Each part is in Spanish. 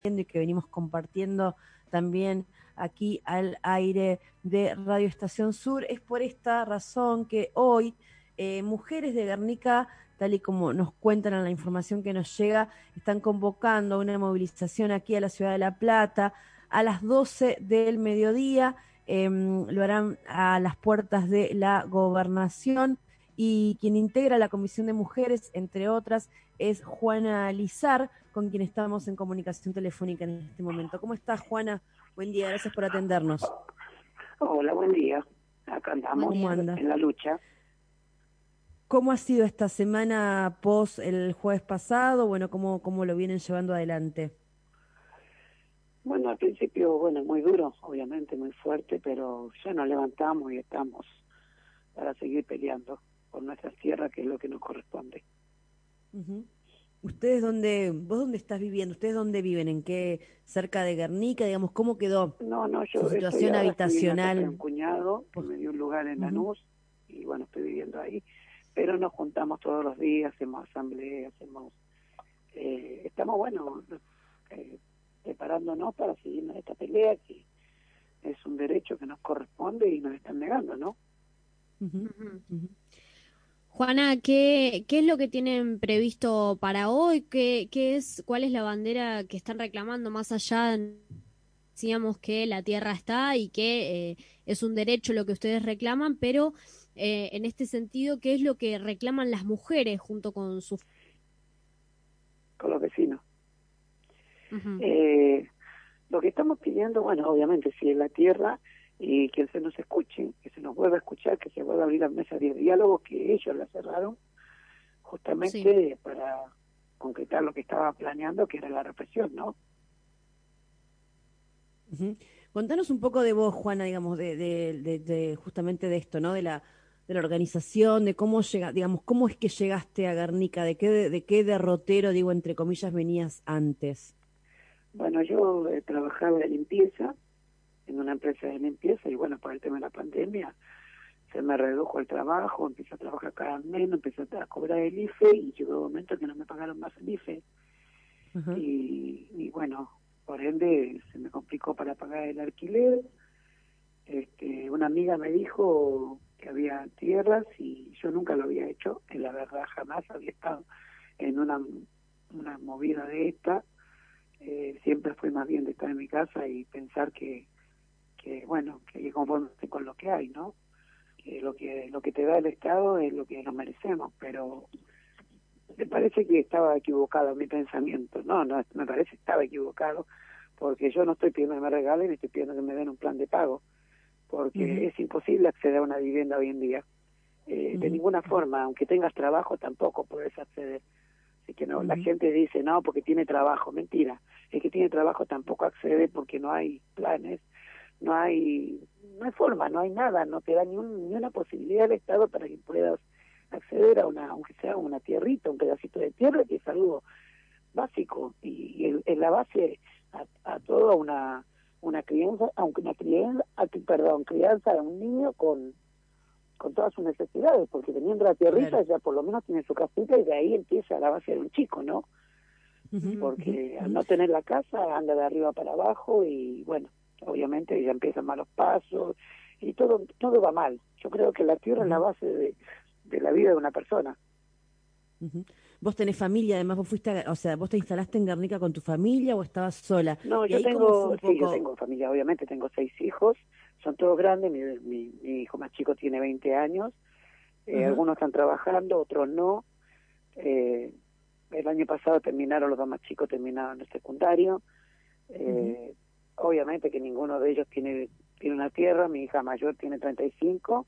y que venimos compartiendo también aquí al aire de Radio Estación Sur. Es por esta razón que hoy mujeres de Guernica, tal y como nos cuentan en la información que nos llega, están convocando una movilización aquí a la ciudad de La Plata a las 12 del mediodía. Lo harán a las puertas de la gobernación y quien integra la Comisión de Mujeres, entre otras, es Juana Lizar, con quien estamos en comunicación telefónica en este momento. ¿Cómo estás, Juana? Buen día, gracias por atendernos. Hola, buen día. Acá Buen andamos ¿Cómo día. anda? en la lucha. ¿Cómo ha sido esta semana post el jueves pasado? Bueno, ¿cómo lo vienen llevando adelante? Bueno, al principio, bueno, muy duro, obviamente, muy fuerte, pero ya nos levantamos y estamos para seguir peleando por nuestras tierras, que es lo que nos corresponde. Uh-huh. ¿Vos dónde estás viviendo? ¿Ustedes dónde viven? ¿En qué? ¿Cerca de Guernica? Digamos, ¿cómo quedó No, su yo situación estoy en la casa de un habitacional? cuñado que me dio un lugar en Uh-huh. Lanús y bueno, estoy viviendo ahí. Pero nos juntamos todos los días, hacemos asamblea, estamos, bueno, eh, preparándonos para seguir en esta pelea, que es un derecho que nos corresponde y nos están negando, ¿no? Uh-huh. Ujú. Uh-huh. Juana, ¿qué es lo que tienen previsto para hoy? ¿Cuál es la bandera que están reclamando más allá? Decíamos que la tierra está y que es un derecho lo que ustedes reclaman, pero en este sentido, ¿qué es lo que reclaman las mujeres junto con sus... Con los vecinos. Ujú. Eh, lo que estamos pidiendo, bueno, obviamente, si es la tierra y que se nos escuche, que se nos vuelva a escuchar, que se vuelva a abrir las mesas de diálogo, que ellos la cerraron Sí. justamente para concretar lo que estaba planeando, que era la represión, ¿no? Ujú. Contanos un poco de vos, Juana, digamos, de justamente de esto, ¿no? De la organización, de cómo llega, digamos, cómo es que llegaste a Guernica, de qué derrotero, digo, entre comillas, venías antes. Bueno, yo trabajaba de limpieza en una empresa de limpieza y bueno, por el tema de la pandemia se me redujo el trabajo, empecé a trabajar cada menos, empecé a cobrar el IFE y llegó un momento que no me pagaron más el IFE Ajá. y bueno, por ende se me complicó para pagar el alquiler. Una amiga me dijo que había tierras y yo nunca lo había hecho, en la verdad jamás había estado en una movida de esta. Siempre fui más bien de estar en mi casa y pensar que bueno, que hay que conformarse con lo que hay, ¿no? Que lo que te da el Estado es lo que nos merecemos, pero me parece que estaba equivocado mi pensamiento. No, me parece que estaba equivocado, porque yo no estoy pidiendo que me regalen, estoy pidiendo que me den un plan de pago, porque Ujú, es imposible acceder a una vivienda hoy en día. De ujú, ninguna forma, aunque tengas trabajo, tampoco puedes acceder. Así que no, la ujú, gente dice, no, porque tiene trabajo. Mentira. El que tiene trabajo tampoco accede porque no hay planes, no hay, no hay forma, no hay nada, no te da ni una posibilidad del Estado para que puedas acceder a una, aunque sea una tierrita, un pedacito de tierra, que es algo básico y es la base a toda una crianza, aunque una crianza, perdón, crianza de un niño con todas sus necesidades, porque teniendo la tierrita claro. ya por lo menos tiene su casita y de ahí empieza la base de un chico, ¿no? Ujú, Ujú. ujú, Porque al ujú, no tener la casa anda de arriba para abajo y bueno, obviamente ya empiezan malos pasos y todo va mal. Yo creo que la tierra es la ujú, base de la vida de una persona. ujú. Vos tenés familia, además o sea, vos te instalaste en Guernica con tu familia o estabas sola. No, Y ahí cómo fue un yo poco. tengo familia, obviamente tengo 6 hijos, son todos grandes, mi hijo más chico tiene 20 años, Ajá. algunos están trabajando, otros no. Eh, el año pasado terminaron, los dos más chicos terminaron el secundario. Ujú, Eh, obviamente que ninguno de ellos tiene una tierra, mi hija mayor tiene 35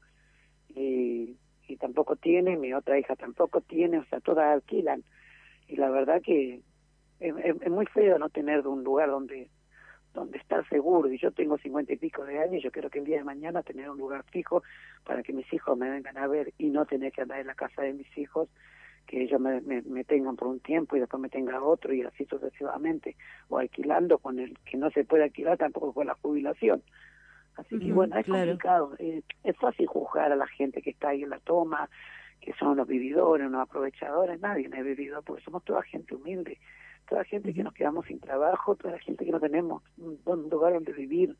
y tampoco tiene, mi otra hija tampoco tiene, o sea, todas alquilan. Y la verdad que es muy feo no tener un lugar donde estar seguro. Y yo tengo 50 y pico de años, yo quiero que el día de mañana tener un lugar fijo para que mis hijos me vengan a ver y no tener que andar en la casa de mis hijos, que ellos me tengan por un tiempo y después me tenga otro y así sucesivamente, o alquilando con el que no se puede alquilar tampoco con la jubilación. Así que Ujú. bueno, es claro. complicado, es fácil juzgar a la gente que está ahí en la toma, que son los vividores, los aprovechadores. Nadie es vividor porque somos toda gente humilde, toda la gente que nos quedamos sin trabajo, toda la gente que no tenemos un lugar donde vivir.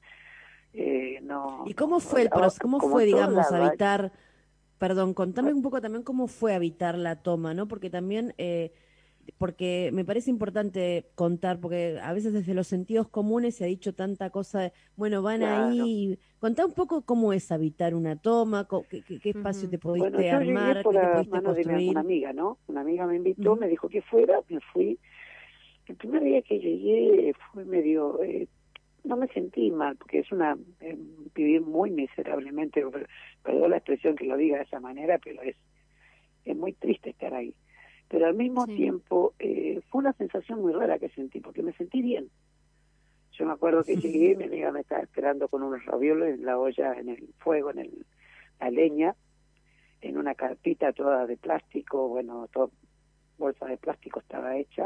No, ¿Y cómo no, fue cómo como fue, en todos digamos, lados, habitar, perdón, contame un poco también cómo fue habitar la toma, ¿no? Porque también, porque me parece importante contar, porque a veces desde los sentidos comunes se ha dicho tanta cosa, bueno, van claro. ahí, contá un poco cómo es habitar una toma, qué espacio te Bueno, pudiste yo llegué armar, por qué te la pudiste mano de una construir. amiga, ¿no? Una amiga me invitó, Ujú, me dijo que fuera, me fui. El primer día que llegué fue medio, no me sentí mal, porque es vivir muy miserablemente, perdón la expresión que lo diga de esa manera, pero es muy triste estar ahí. Pero al mismo Sí. tiempo fue una sensación muy rara que sentí, porque me sentí bien. Yo me acuerdo que llegué, mi amiga me estaba esperando con unos ravioles en la olla, en el fuego, la leña, en una carpita toda de plástico, bueno, toda bolsa de plástico estaba hecha,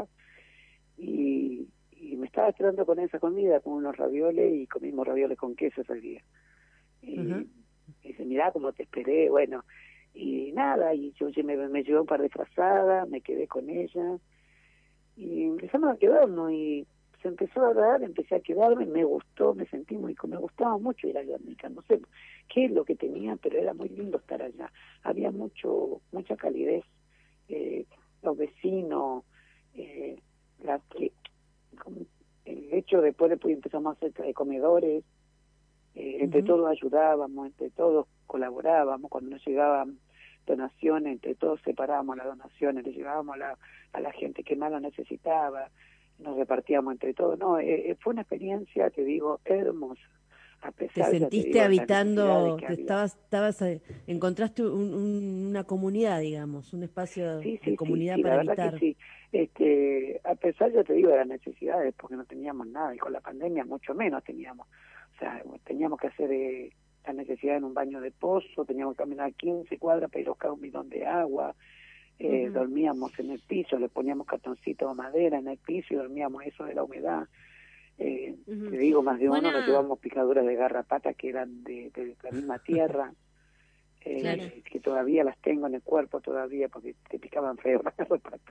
y me estaba esperando con esa comida, con unos ravioles, y comimos ravioles con queso ese día. ajá. Y dice, mirá cómo te esperé, bueno, y nada, y yo me llevé un par de frazadas, me quedé con ella, y empezamos a quedarnos, y se empezó a dar, empecé a quedarme, me gustó, me sentí me gustaba mucho ir a Guernica, no sé qué es lo que tenía, pero era muy lindo estar allá, había mucha calidez, los vecinos, eh, la que como el hecho después empezamos a hacer comedores, entre Ujú. todos ayudábamos, entre todos colaborábamos, cuando nos llegaban donaciones, entre todos separábamos las donaciones, le llevábamos a la gente que más lo necesitaba, nos repartíamos entre todos. No, fue una experiencia, te digo, hermosa, a ¿Te pesar, ya te sentiste digo, de las necesidades habitando, que había. encontraste una comunidad, digamos, un espacio Sí, de sí, sí, comunidad sí, la para verdad que habitar? sí. A pesar, yo te digo, de las necesidades, porque no teníamos nada, y con la pandemia mucho menos teníamos. O sea, teníamos que hacer la necesidad en un baño de pozo, teníamos que caminar 15 cuadras para ir a buscar un bidón de agua, Ujú. dormíamos en el piso, le poníamos cartoncito de madera en el piso y dormíamos eso de la humedad. Ujú. Te digo, más de uno nos Juana, llevamos picaduras de garrapata que eran de la misma tierra, claro. que todavía las tengo en el cuerpo todavía porque te picaban feo las garrapatas.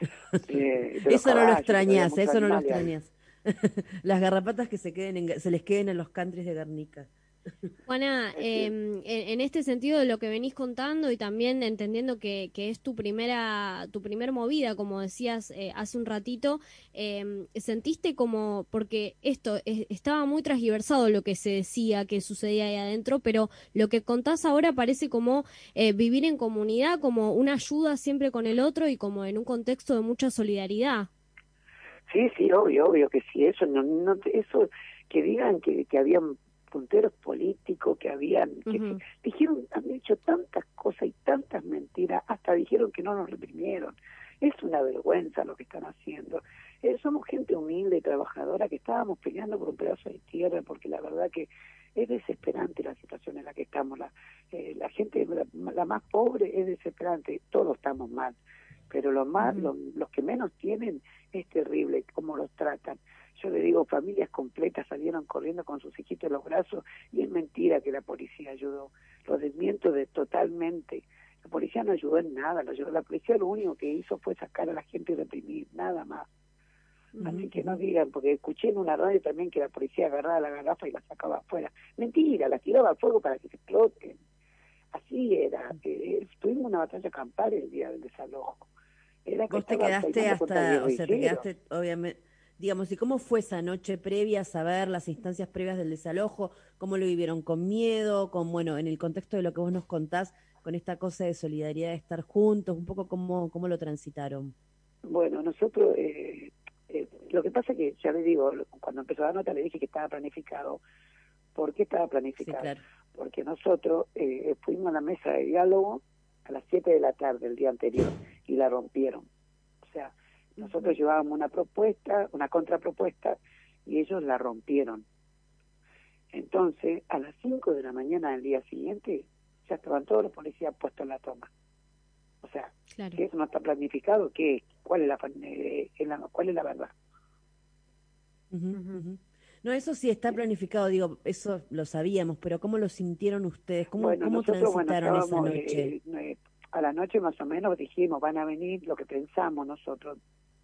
De los Eso no lo caballos, porque había extrañas, muchos eso no lo animales ahí. extrañas. Las garrapatas que se les queden en los countries de Guernica. Juana, Así es. en este sentido de lo que venís contando y también entendiendo que es tu primer movida, como decías hace un ratito, sentiste como, porque esto estaba muy transgiversado lo que se decía que sucedía ahí adentro, pero lo que contás ahora parece como vivir en comunidad, como una ayuda siempre con el otro y como en un contexto de mucha solidaridad. Sí, sí, obvio que sí, eso eso que digan que habían punteros políticos, Ujú, dijeron, han dicho tantas cosas y tantas mentiras, hasta dijeron que no nos reprimieron. Es una vergüenza lo que están haciendo. Somos gente humilde y trabajadora que estábamos peleando por un pedazo de tierra, porque la verdad que es desesperante la situación en la que estamos. La gente, la más pobre es desesperante, todos estamos mal, pero ujú, los que menos tienen es terrible cómo los tratan. Yo le digo, familias completas salieron corriendo con sus hijitos en los brazos y es mentira que la policía ayudó. Lo desmiento totalmente. La policía no ayudó en nada. La policía lo único que hizo fue sacar a la gente y reprimir, nada más. ujú. Así que no digan, porque escuché en una radio también que la policía agarraba la garrafa y la sacaba afuera. Mentira, la tiraba al fuego para que se exploten. Así era. Tuvimos una batalla campal el día del desalojo. Era que Vos te estaban quedaste peinando contra hasta, o sea, te guerrilleros. quedaste, obviamente, digamos, ¿y cómo fue esa noche previa a saber las instancias previas del desalojo? ¿Cómo lo vivieron? ¿Con miedo? Bueno, en el contexto de lo que vos nos contás, con esta cosa de solidaridad, de estar juntos, un poco cómo lo transitaron. Bueno, nosotros, lo que pasa que, ya le digo, cuando empezó la nota le dije que estaba planificado. ¿Por qué estaba Sí, planificado? claro. Porque nosotros fuimos a la mesa de diálogo a las 7 de la tarde el día anterior y la rompieron. O sea, nosotros Ujú. llevábamos una propuesta, una contrapropuesta, y ellos la rompieron. Entonces, a las 5 de la mañana del día siguiente, ya estaban todos los policías puestos en la toma. O sea, Claro. si eso no está planificado, ¿cuál es cuál es la verdad? Ujú, Ujú. ujú. No, eso sí está planificado, digo, eso lo sabíamos, pero ¿cómo lo sintieron ustedes? Bueno, ¿Cómo nosotros, bueno, transitaron esa estábamos noche? a la noche más o menos, dijimos, van a venir lo que pensamos nosotros.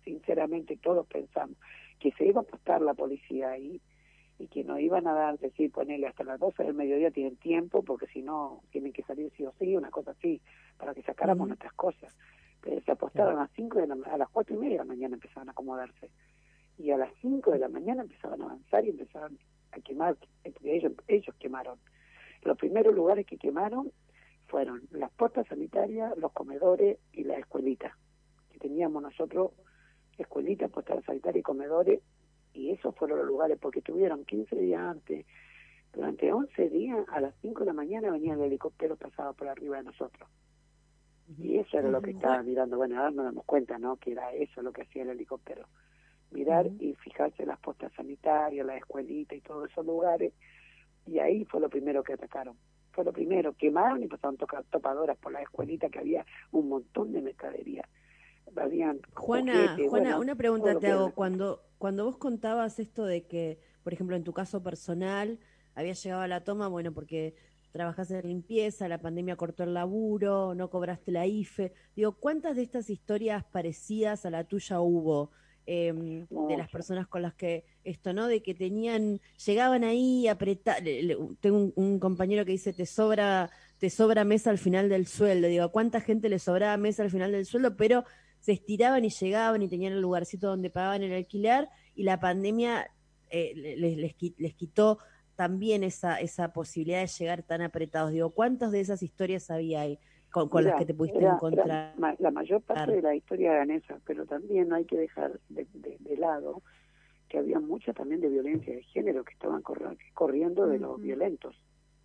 sinceramente todos pensamos que se iba a apostar la policía ahí y que nos iban a dar, decir, ponerle hasta las 12 del mediodía tienen tiempo, porque si no tienen que salir sí o sí, una cosa así, para que sacáramos nuestras cosas. Pero se apostaron a las 5 a las 4:30 de la mañana empezaban a acomodarse. Y a las 5 de la mañana empezaban a avanzar y empezaron a quemar, ellos quemaron. Los primeros lugares que quemaron fueron las postas sanitarias, los comedores y las escuelitas, que teníamos nosotros, escuelitas, postas sanitarias y comedores, y esos fueron los lugares, porque tuvieron 15 días antes, durante 11 días, a las 5 de la mañana venía el helicóptero, pasaba por arriba de nosotros. Y eso era lo que estaba mirando. Bueno, ahora nos damos cuenta, ¿no?, que era eso lo que hacía el helicóptero. Mirar y fijarse las postas sanitarias, las escuelitas y todos esos lugares, y ahí fue lo primero que atacaron. Fue lo primero, quemaron y pasaron topadoras por las escuelitas, que había un montón de mercadería. Habían Juana, juguetes, bueno, una pregunta te hago. que... Cuando vos contabas esto de que, por ejemplo, en tu caso personal, habías llegado a la toma, bueno, porque trabajaste en limpieza, la pandemia cortó el laburo, no cobraste la IFE. Digo, ¿cuántas de estas historias parecidas a la tuya hubo? De las personas con las que esto, ¿no? De que llegaban ahí a apretar. Tengo un compañero que dice, te sobra mesa al final del sueldo. Digo, ¿a cuánta gente le sobraba mesa al final del sueldo? Pero se estiraban y llegaban y tenían el lugarcito donde pagaban el alquiler, y la pandemia les quitó también esa posibilidad de llegar tan apretados. Digo, ¿cuántas de esas historias había ahí con las que te pudiste encontrar? La mayor parte de la historia eran esas, pero también no hay que dejar de lado que había mucha también de violencia de género que estaban corriendo de los violentos.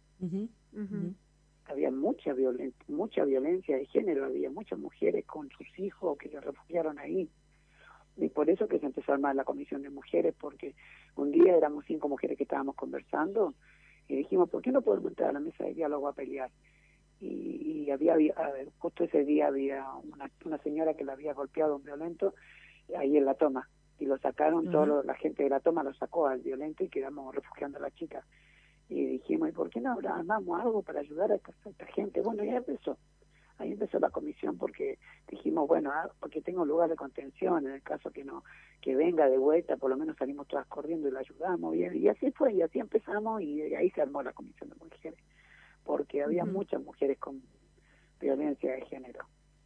Había mucha violencia de género, había muchas mujeres con sus hijos que se refugiaron ahí. Y por eso que se empezó a armar la comisión de mujeres, porque un día éramos 5 mujeres que estábamos conversando y dijimos, ¿por qué no podemos entrar a la mesa de diálogo a pelear? Y justo ese día había una señora que la había golpeado a un violento ahí en la toma, y lo sacaron, la gente de la toma lo sacó al violento y quedamos refugiando a la chica. Y dijimos, ¿y por qué no armamos algo para ayudar a esta gente? Bueno, ahí empezó la comisión, porque dijimos, bueno, porque tengo lugar de contención, en el caso que venga de vuelta, por lo menos salimos todas corriendo y la ayudamos, y así fue, y así empezamos, y ahí se armó la comisión de mujeres, porque había muchas mujeres con violencia de género.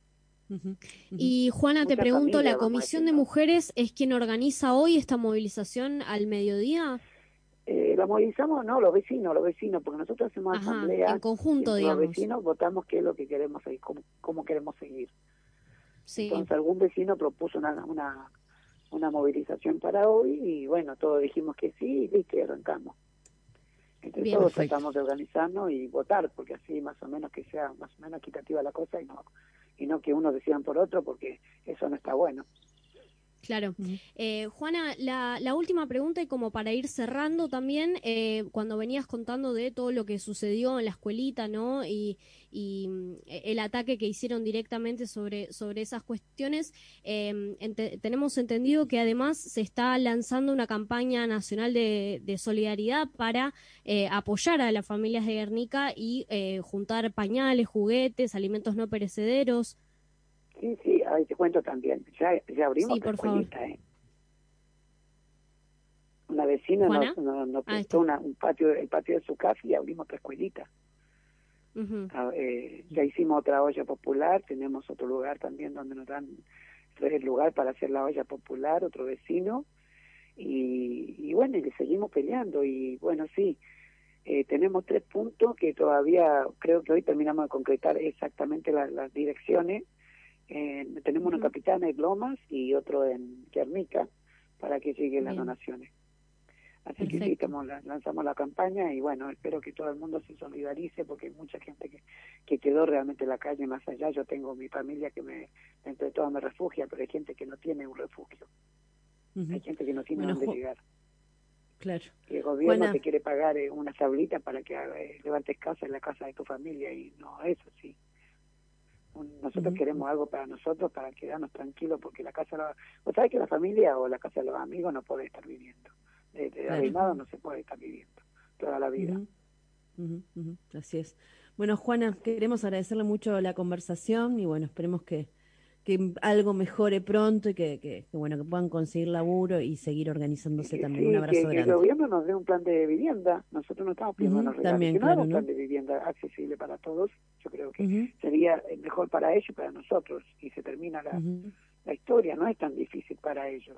Y Juana, te pregunto, ¿la Comisión de Mujeres es quien organiza hoy esta movilización al mediodía? La movilizamos, no, los vecinos, porque nosotros hacemos asamblea en conjunto, y digamos. Los vecinos votamos qué es lo que queremos seguir, cómo queremos seguir. Sí. Entonces algún vecino propuso una movilización para hoy, y bueno, todos dijimos que sí, y listo, y arrancamos. Entonces todos tratamos de organizarnos y votar, porque así más o menos que sea más o menos equitativa la cosa, y no que unos decidan por otro, porque eso no está bueno. Claro. Juana, la última pregunta, y como para ir cerrando también, cuando venías contando de todo lo que sucedió en la escuelita, ¿no? Y el ataque que hicieron directamente sobre esas cuestiones, tenemos entendido que además se está lanzando una campaña nacional de solidaridad para apoyar a las familias de Guernica y juntar pañales, juguetes, alimentos no perecederos. Sí, ahí te cuento también. Ya abrimos la escuelita, Una vecina nos prestó un patio, el patio de su casa, y abrimos otra escuelita. Ya hicimos otra olla popular, tenemos otro lugar también donde nos dan el lugar para hacer la olla popular, otro vecino, y bueno, y le seguimos peleando, y bueno, sí, tenemos 3 puntos que todavía creo que hoy terminamos de concretar exactamente las direcciones. Tenemos una Capitana en Lomas y otro en Guernica, para que lleguen las donaciones. Así que sí, lanzamos la campaña, y bueno, espero que todo el mundo se solidarice, porque hay mucha gente que quedó realmente en la calle. Más allá, yo tengo mi familia que entre todas me refugia, pero hay gente que no tiene un refugio. Hay gente que no tiene dónde llegar. Claro. Y el gobierno te quiere pagar una tablita para que levantes casa en la casa de tu familia, y no, eso sí. Nosotros queremos algo para nosotros, para quedarnos tranquilos, porque vos sabés que la familia o la casa de los amigos no puede estar viviendo. De arrimado no se puede estar viviendo toda la vida. Así es. Bueno, Juana, queremos agradecerle mucho la conversación, y bueno, esperemos que que algo mejore pronto y bueno, que puedan conseguir laburo y seguir organizándose también. Un Sí, abrazo que el grande. gobierno nos dé un plan de vivienda. Nosotros no estamos pidiendo unos regalos, También, sino claro, un ¿no? plan de vivienda accesible para todos. Yo creo que sería mejor para ellos y para nosotros. Y se termina la historia, no es tan difícil para ellos.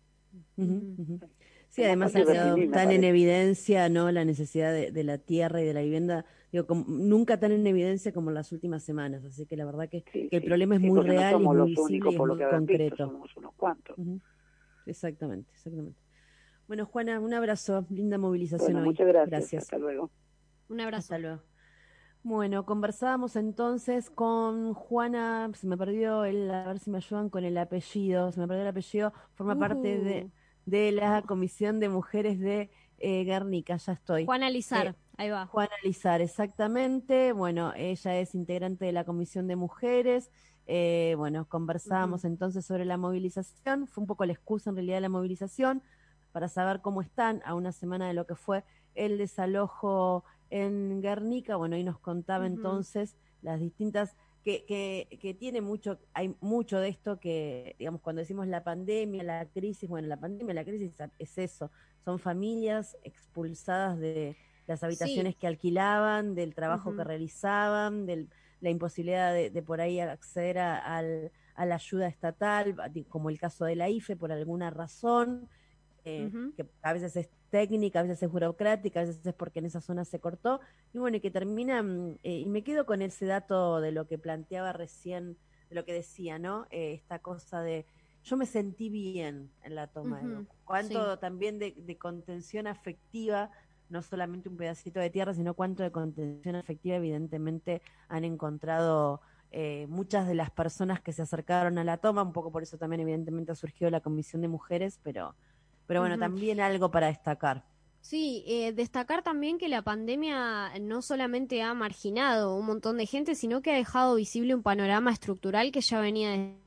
Sí, además ha quedado tan en evidencia, ¿no?, la necesidad de la tierra y de la vivienda, digo, nunca tan en evidencia como en las últimas semanas, así que la verdad que el problema es muy real, no es muy los visible únicos y es por lo muy que habrán visto, concreto. somos unos cuantos. Exactamente. Bueno, Juana, un abrazo, linda movilización hoy. Muchas gracias, hasta luego. Un abrazo. Hasta luego. Bueno, conversábamos entonces con Juana, se me perdió a ver si me ayudan con el apellido, se me perdió el apellido, forma parte de la Comisión de Mujeres de Guernica, ya estoy. Juana Lizar, ahí va. Juana Lizar, exactamente. Bueno, ella es integrante de la Comisión de Mujeres. Bueno, conversábamos entonces sobre la movilización, fue un poco la excusa en realidad de la movilización, para saber cómo están a una semana de lo que fue el desalojo en Guernica. Bueno, y nos contaba entonces las distintas, que tiene mucho, hay mucho de esto que, digamos, cuando decimos la pandemia, la crisis, bueno, la pandemia, la crisis es eso, son familias expulsadas de las habitaciones que alquilaban, del trabajo que realizaban, de la imposibilidad de por ahí acceder a la ayuda estatal, como el caso de la IFE, por alguna razón, que a veces es técnica, a veces es burocrática, a veces es porque en esa zona se cortó, y bueno, y que termina, y me quedo con ese dato de lo que planteaba recién, de lo que decía, ¿no? Esta cosa de, yo me sentí bien en la toma de Docu. Cuánto también de contención afectiva, no solamente un pedacito de tierra, sino cuánto de contención afectiva evidentemente han encontrado muchas de las personas que se acercaron a la toma, un poco por eso también evidentemente ha surgido la Comisión de Mujeres, pero bueno, también algo para destacar. Sí, destacar también que la pandemia no solamente ha marginado un montón de gente, sino que ha dejado visible un panorama estructural que ya venía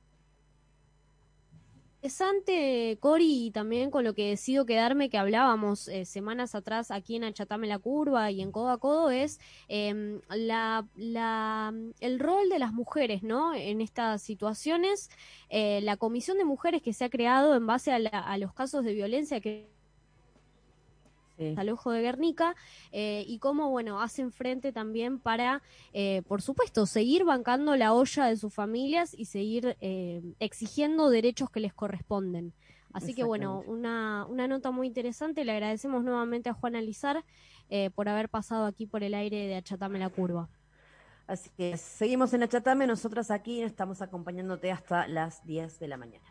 interesante, Cori, y también con lo que decido quedarme, que hablábamos semanas atrás aquí en Achatame la Curva y en Codo a Codo, es el rol de las mujeres, ¿no? En estas situaciones, la comisión de mujeres que se ha creado en base a los casos de violencia que al ojo de Guernica, y cómo, bueno, hacen frente también para, por supuesto, seguir bancando la olla de sus familias y seguir exigiendo derechos que les corresponden. Así que, bueno, una nota muy interesante. Le agradecemos nuevamente a Juana Lizar por haber pasado aquí por el aire de Achatame la Curva. Así que seguimos en Achatame, nosotras aquí estamos acompañándote hasta las 10 de la mañana.